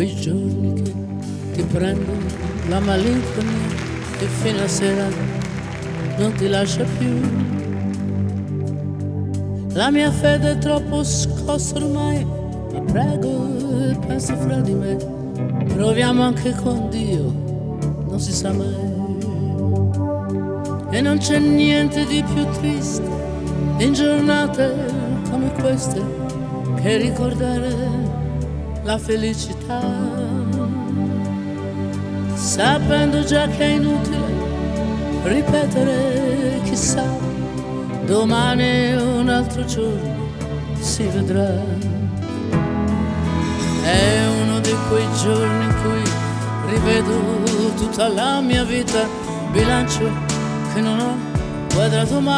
quei giorni che ti prende la malinconia e fino a sera non ti lascia più. La mia fede è troppo scossa ormai, ma prego e penso fra di me, proviamo anche con Dio, non si sa mai. E non c'è niente di più triste in giornate come queste che ricordare la felicità, sapendo già che è inutile ripetere chissà, domani un altro giorno si vedrà. È uno di quei giorni in cui rivedo tutta la mia vita, bilancio che non ho guardato mai.